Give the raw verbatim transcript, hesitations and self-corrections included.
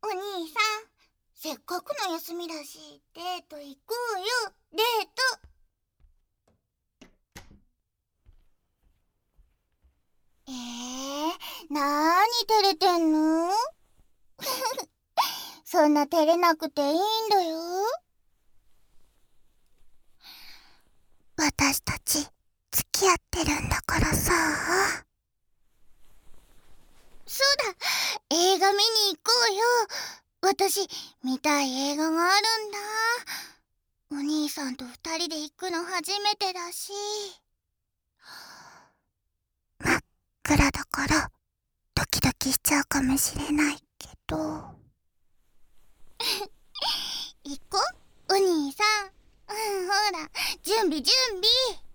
お兄さん、せっかくの休みだし、デート行こうよ、デート。えー、なーに照れてんの？そんな照れなくていいんだよ。私たち付き合ってるんだからさ。そうだ、映画見に行こうよ。私見たい映画があるんだ。お兄さんと二人で行くの初めてだし。真っ暗だからドキドキしちゃうかもしれないけど。行こう、お兄さん。うん、ほら、準備準備。